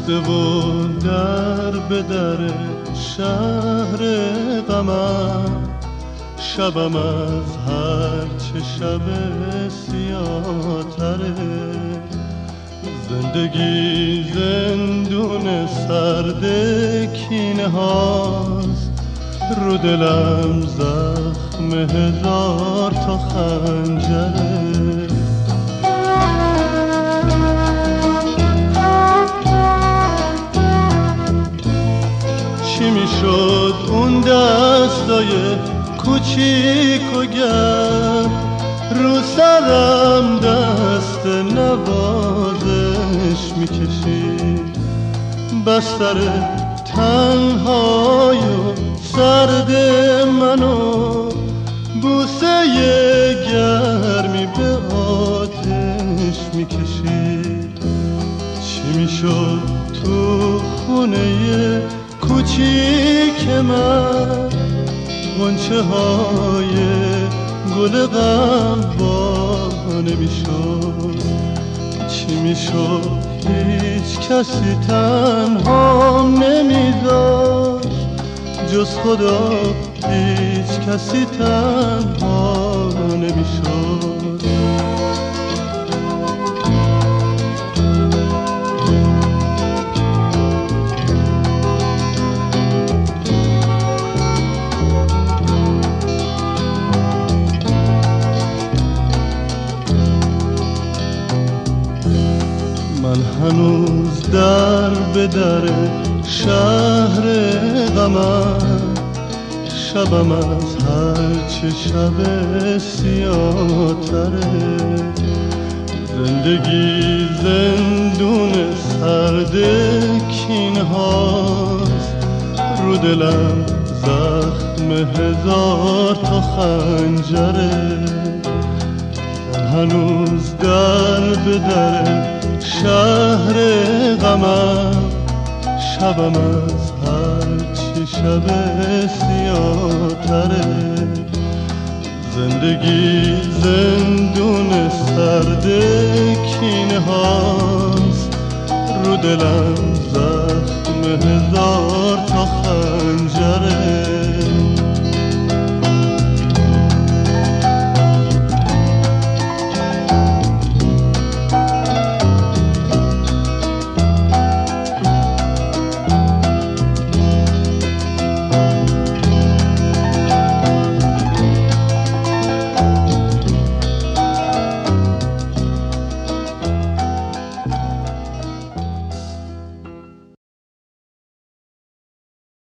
رفته و در به در شهر غمم، شبم از هرچه شب سیاه‌تره. زندگی زندون سرد کینه هاست، رو دلم زخم هزار تا خنجره. چی میشد اون دستای کوچیک و گرم، رو سرم دست نوازش میکشید. بستر تنهای و سرد منو بوسه گرمی به آتش میکشید. چی میشد تو خونه کوچیک من، غنچه های گل غم با نمیشد. چی میشد هیچ کسی تنها نمیذاشت، جز خدا هیچ کسی تنها نمیشد. من هنوز در به در شهر غمم، شبم از هرچه شب سیاه‌تره. زندگی زندون سرد کینه هاست، رو دلم زخم هزار تا خنجره. من هنوز در به در شهر غمم، شبم از هرچی شب سیاه‌تره. زندگی زندون سرد کینه هاست، رو دلم زخم هزار تا